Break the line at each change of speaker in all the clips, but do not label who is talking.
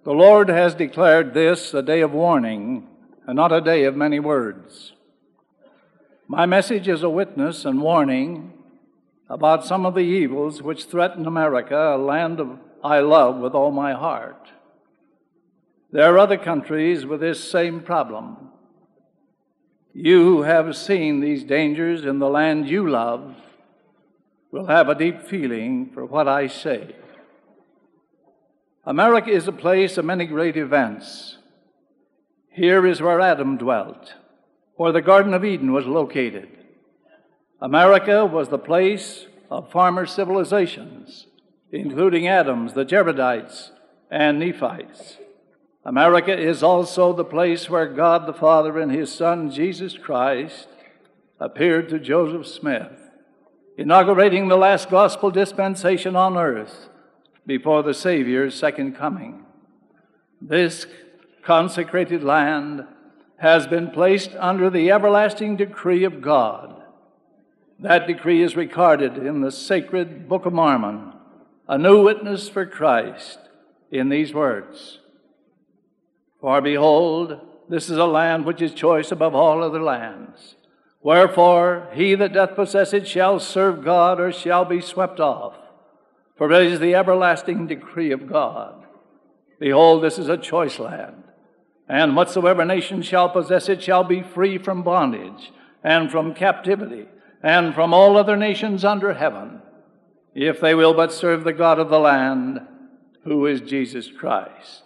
The Lord has declared this a day of warning and not a day of many words. My message is a witness and warning about some of the evils which threaten America, a land I love with all my heart. There are other countries with this same problem. You who have seen these dangers in the land you love will have a deep feeling for what I say. America is a place of many great events. Here is where Adam dwelt, where the Garden of Eden was located. America was the place of former civilizations, including Adam's, the Jabredites, and Nephites. America is also the place where God the Father and His Son, Jesus Christ, appeared to Joseph Smith, inaugurating the last gospel dispensation on earth before the Savior's second coming. This consecrated land has been placed under the everlasting decree of God. That decree is recorded in the sacred Book of Mormon, a new witness for Christ, in these words: For behold, this is a land which is choice above all other lands. Wherefore, he that doth possess it shall serve God or shall be swept off. For it is the everlasting decree of God. Behold, this is a choice land. And whatsoever nation shall possess it shall be free from bondage, and from captivity, and from all other nations under heaven, if they will but serve the God of the land, who is Jesus Christ.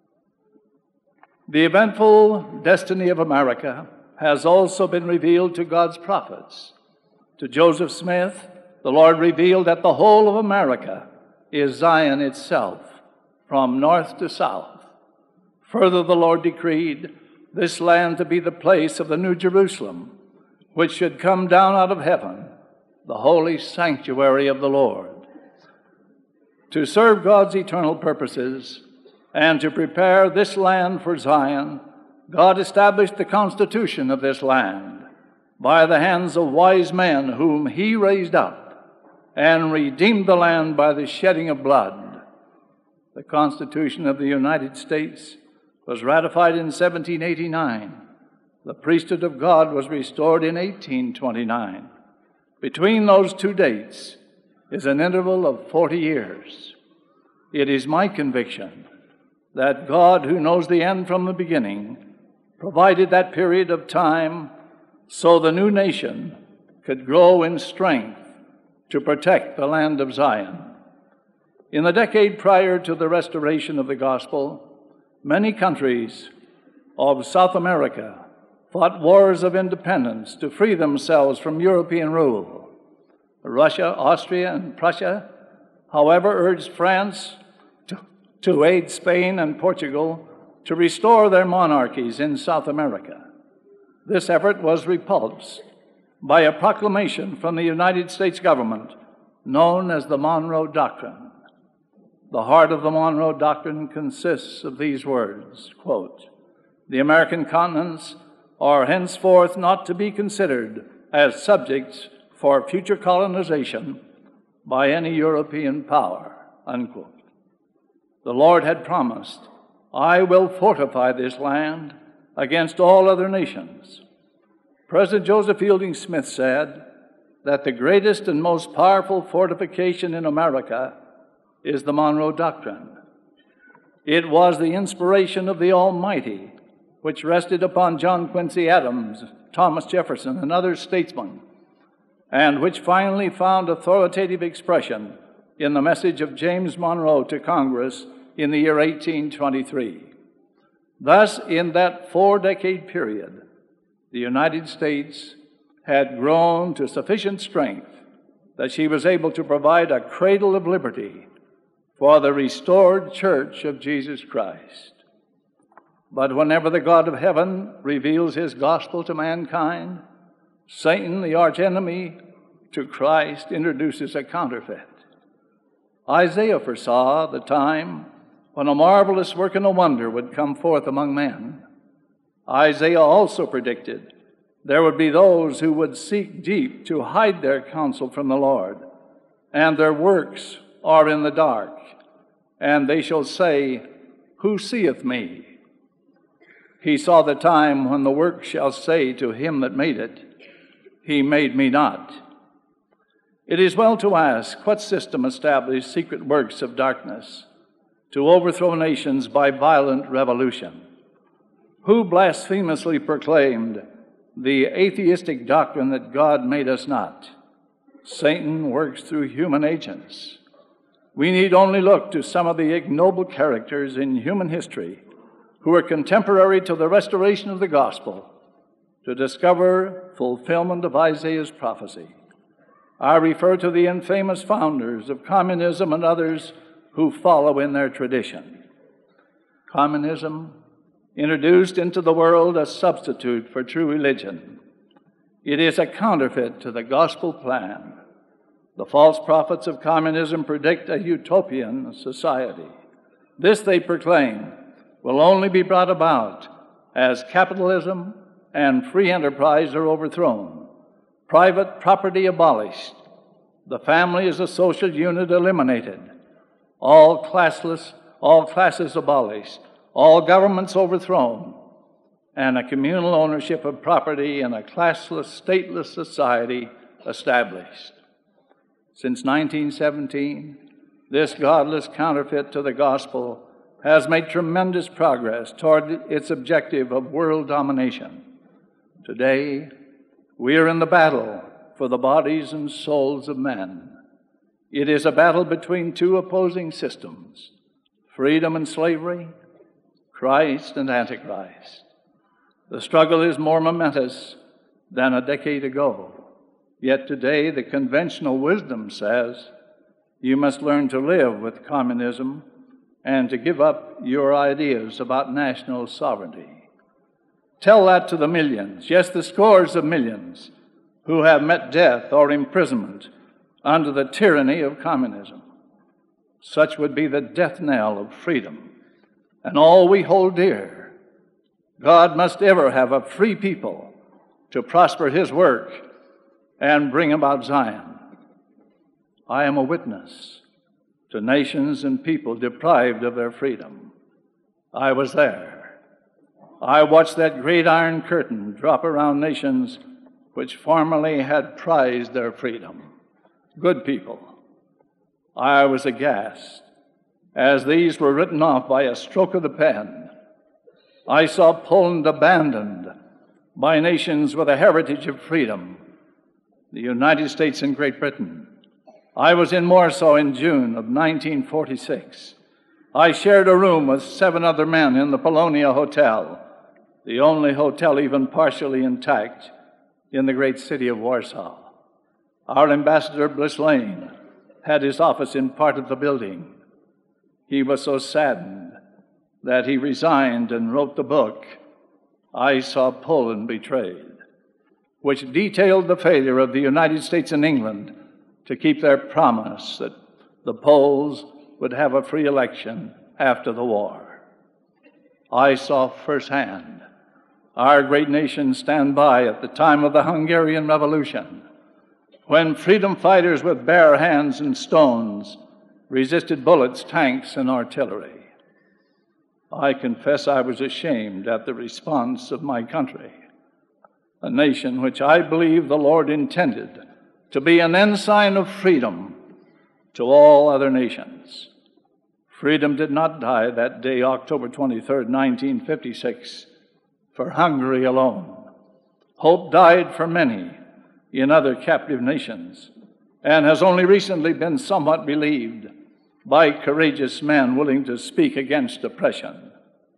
The eventful destiny of America has also been revealed to God's prophets. To Joseph Smith, the Lord revealed that the whole of America is Zion itself, from north to south. Further, the Lord decreed this land to be the place of the New Jerusalem, which should come down out of heaven, the holy sanctuary of the Lord. To serve God's eternal purposes and to prepare this land for Zion, God established the constitution of this land by the hands of wise men whom He raised up, and redeemed the land by the shedding of blood. The Constitution of the United States was ratified in 1789. The priesthood of God was restored in 1829. Between those two dates is an interval of 40 years. It is my conviction that God, who knows the end from the beginning, provided that period of time so the new nation could grow in strength to protect the land of Zion. In the decade prior to the restoration of the gospel, many countries of South America fought wars of independence to free themselves from European rule. Russia, Austria, and Prussia, however, urged France to aid Spain and Portugal to restore their monarchies in South America. This effort was repulsed by a proclamation from the United States government known as the Monroe Doctrine. The heart of the Monroe Doctrine consists of these words, quote, "The American continents are henceforth not to be considered as subjects for future colonization by any European power," unquote. The Lord had promised, "I will fortify this land against all other nations." President Joseph Fielding Smith said that the greatest and most powerful fortification in America is the Monroe Doctrine. It was the inspiration of the Almighty which rested upon John Quincy Adams, Thomas Jefferson, and other statesmen, and which finally found authoritative expression in the message of James Monroe to Congress in the year 1823. Thus, in that 4-decade period, the United States had grown to sufficient strength that she was able to provide a cradle of liberty for the restored church of Jesus Christ. But whenever the God of heaven reveals His gospel to mankind, Satan, the archenemy to Christ, introduces a counterfeit. Isaiah foresaw the time when a marvelous work and a wonder would come forth among men. Isaiah also predicted there would be those who would seek deep to hide their counsel from the Lord, and their works are in the dark. And they shall say, Who seeth me? He saw the time when the work shall say to him that made it, He made me not. It is well to ask, what system established secret works of darkness to overthrow nations by violent revolution? Who blasphemously proclaimed the atheistic doctrine that God made us not? Satan works through human agents. We need only look to some of the ignoble characters in human history who were contemporary to the restoration of the gospel to discover fulfillment of Isaiah's prophecy. I refer to the infamous founders of communism and others who follow in their tradition. Communism introduced into the world a substitute for true religion. It is a counterfeit to the gospel plan. The false prophets of communism predict a utopian society. This, they proclaim, will only be brought about as capitalism and free enterprise are overthrown, private property abolished, the family as a social unit eliminated, all classes abolished, all governments overthrown, and a communal ownership of property in a classless, stateless society established. Since 1917, this godless counterfeit to the gospel has made tremendous progress toward its objective of world domination. Today, we are in the battle for the bodies and souls of men. It is a battle between two opposing systems, freedom and slavery, Christ and Antichrist. The struggle is more momentous than a decade ago. Yet today, the conventional wisdom says you must learn to live with communism and to give up your ideas about national sovereignty. Tell that to the millions, yes, the scores of millions, who have met death or imprisonment under the tyranny of communism. Such would be the death knell of freedom and all we hold dear. God must ever have a free people to prosper His work and bring about Zion. I am a witness to nations and people deprived of their freedom. I was there. I watched that great iron curtain drop around nations which formerly had prized their freedom. Good people. I was aghast as these were written off by a stroke of the pen. I saw Poland abandoned by nations with a heritage of freedom, the United States and Great Britain. I was in Warsaw in June of 1946. I shared a room with 7 other men in the Polonia Hotel, the only hotel even partially intact in the great city of Warsaw. Our ambassador, Bliss Lane, had his office in part of the building. He was so saddened that he resigned and wrote the book, I Saw Poland Betrayed, which detailed the failure of the United States and England to keep their promise that the Poles would have a free election after the war. I saw firsthand our great nation stand by at the time of the Hungarian Revolution, when freedom fighters with bare hands and stones resisted bullets, tanks, and artillery. I confess I was ashamed at the response of my country, a nation which I believe the Lord intended to be an ensign of freedom to all other nations. Freedom did not die that day, October 23rd, 1956, for Hungary alone. Hope died for many in other captive nations and has only recently been somewhat relieved by courageous men willing to speak against oppression.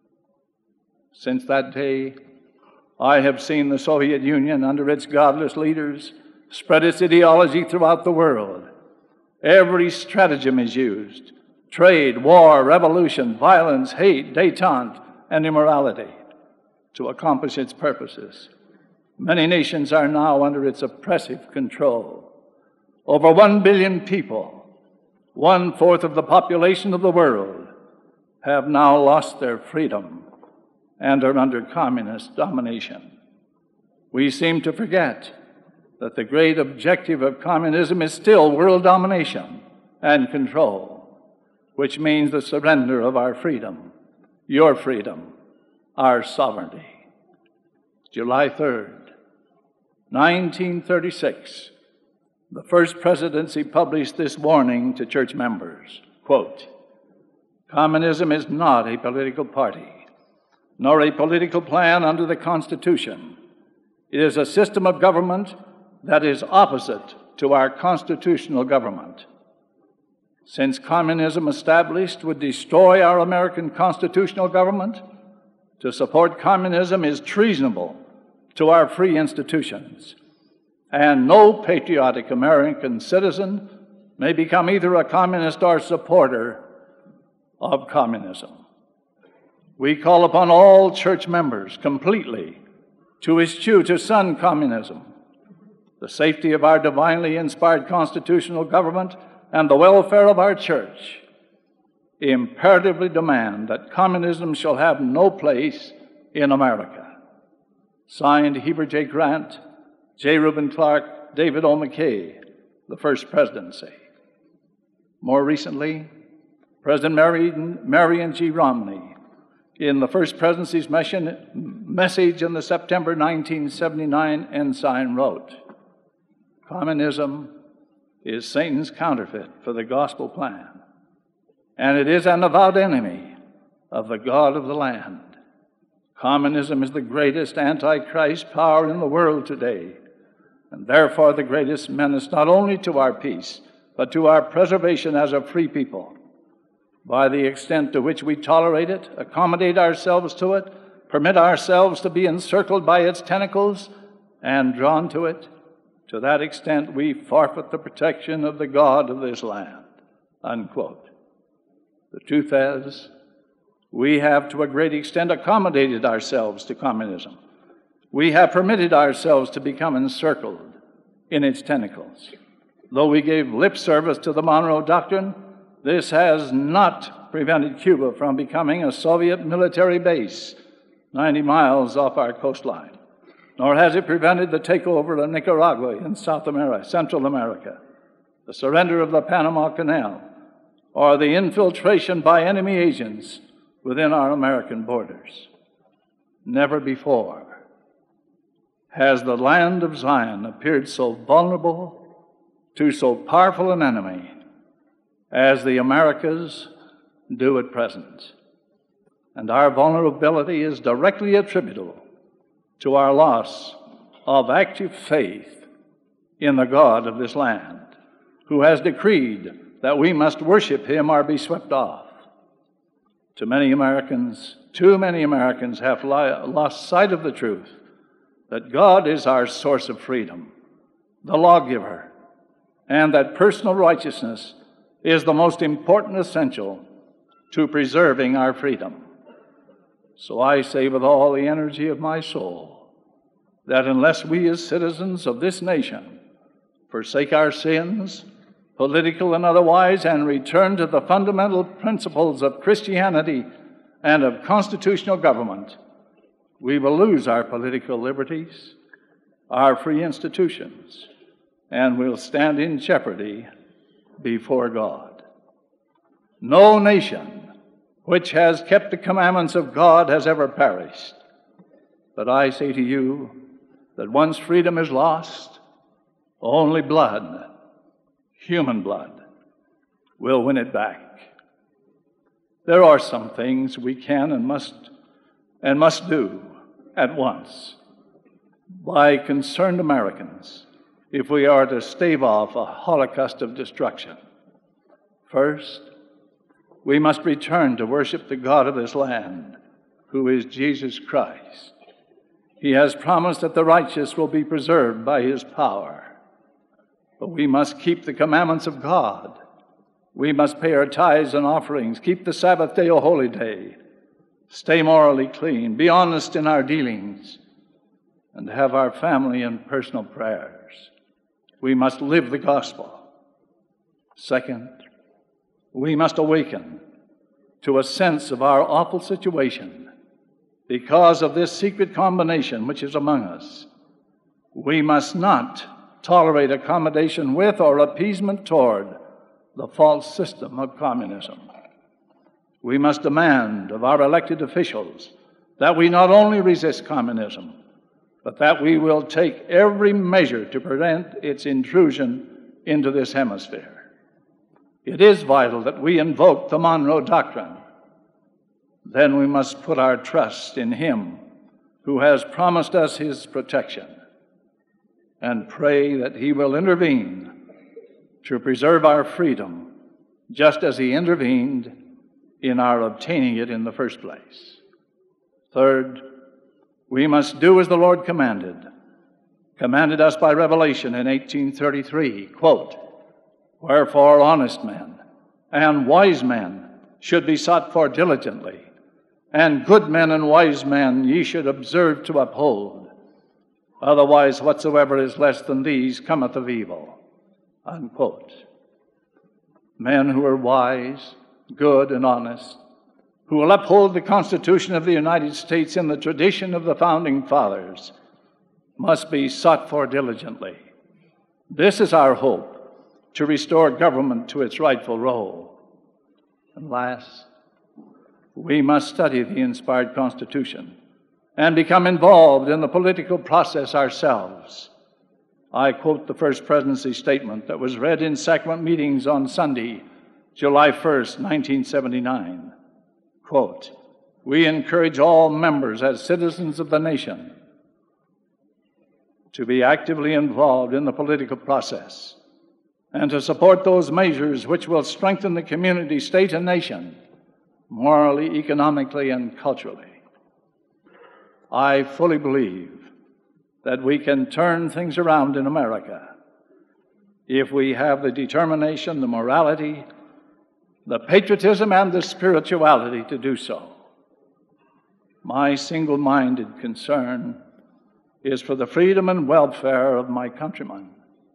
Since that day, I have seen the Soviet Union, under its godless leaders, spread its ideology throughout the world. Every stratagem is used: trade, war, revolution, violence, hate, détente, and immorality to accomplish its purposes. Many nations are now under its oppressive control. Over 1 billion people, 1/4 of the population of the world, have now lost their freedom and are under communist domination. We seem to forget that the great objective of communism is still world domination and control, which means the surrender of our freedom your freedom, our sovereignty. July 3rd, 1936, the First Presidency published this warning to church members, quote, "Communism is not a political party, nor a political plan under the Constitution. It is a system of government that is opposite to our constitutional government. Since communism established would destroy our American constitutional government, to support communism is treasonable to our free institutions, and no patriotic American citizen may become either a communist or supporter of communism. We call upon all church members completely to eschew, to shun communism. The safety of our divinely inspired constitutional government and the welfare of our church imperatively demand that communism shall have no place in America." Signed, Heber J. Grant, J. Reuben Clark, David O. McKay, the First Presidency. More recently, President Marion G. Romney, in the First Presidency's message in the September 1979 Ensign, wrote, "Communism is Satan's counterfeit for the gospel plan, and it is an avowed enemy of the God of the land. Communism is the greatest antichrist power in the world today, and therefore the greatest menace not only to our peace, but to our preservation as a free people. By the extent to which we tolerate it, accommodate ourselves to it, permit ourselves to be encircled by its tentacles and drawn to it, to that extent we forfeit the protection of the God of this land." Unquote. The truth is, we have to a great extent accommodated ourselves to communism. We have permitted ourselves to become encircled in its tentacles. Though we gave lip service to the Monroe Doctrine, this has not prevented Cuba from becoming a Soviet military base 90 miles off our coastline, nor has it prevented the takeover of Nicaragua in Central America, the surrender of the Panama Canal, or the infiltration by enemy agents within our American borders. Never before has the land of Zion appeared so vulnerable to so powerful an enemy as the Americas do at present. And our vulnerability is directly attributable to our loss of active faith in the God of this land, who has decreed that we must worship him or be swept off. Too many Americans have lost sight of the truth that God is our source of freedom, the lawgiver, and that personal righteousness is the most important essential to preserving our freedom. So I say with all the energy of my soul that unless we as citizens of this nation forsake our sins, political and otherwise, and return to the fundamental principles of Christianity and of constitutional government, we will lose our political liberties, our free institutions, and will stand in jeopardy before God. No nation which has kept the commandments of God has ever perished. But I say to you that once freedom is lost, only blood, human blood, will win it back. There are some things we can and must do at once by concerned Americans if we are to stave off a holocaust of destruction. First, we must return to worship the God of this land, who is Jesus Christ. He has promised that the righteous will be preserved by his power. But we must keep the commandments of God. We must pay our tithes and offerings, keep the Sabbath day a holy day, stay morally clean, be honest in our dealings, and have our family and personal prayers. We must live the gospel. Second, we must awaken to a sense of our awful situation because of this secret combination which is among us. We must not tolerate accommodation with or appeasement toward the false system of communism. we must demand of our elected officials that we not only resist communism, but that we will take every measure to prevent its intrusion into this hemisphere. It is vital that we invoke the Monroe Doctrine. Then we must put our trust in Him who has promised us His protection and pray that He will intervene to preserve our freedom, just as He intervened in our obtaining it in the first place. Third, we must do as the Lord commanded us by revelation in 1833, quote, "Wherefore honest men and wise men should be sought for diligently, and good men and wise men ye should observe to uphold. Otherwise whatsoever is less than these cometh of evil." Unquote. Men who are wise, good, and honest, who will uphold the Constitution of the United States in the tradition of the Founding Fathers, must be sought for diligently. This is our hope, to restore government to its rightful role. And last, we must study the inspired Constitution and become involved in the political process ourselves. I quote the First Presidency statement that was read in sacrament meetings on Sunday, July 1st, 1979. Quote, "We encourage all members as citizens of the nation to be actively involved in the political process and to support those measures which will strengthen the community, state, and nation, morally, economically, and culturally." I fully believe that we can turn things around in America if we have the determination, the morality, the patriotism, and the spirituality to do so. My single-minded concern is for the freedom and welfare of my countrymen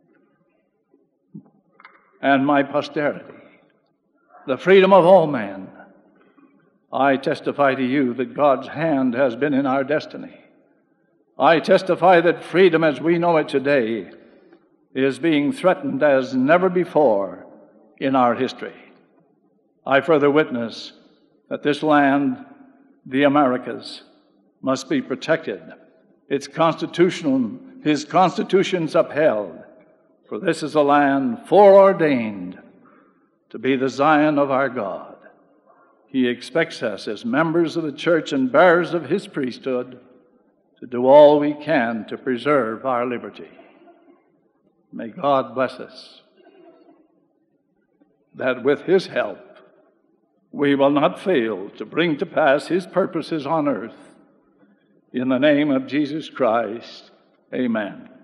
and my posterity, the freedom of all men. I testify to you that God's hand has been in our destiny. I testify that freedom as we know it today is being threatened as never before in our history. I further witness that this land, the Americas, must be protected, His constitutions upheld, for this is a land foreordained to be the Zion of our God. He expects us as members of the church and bearers of His priesthood to do all we can to preserve our liberty. May God bless us, that with His help we will not fail to bring to pass His purposes on earth. In the name of Jesus Christ, amen.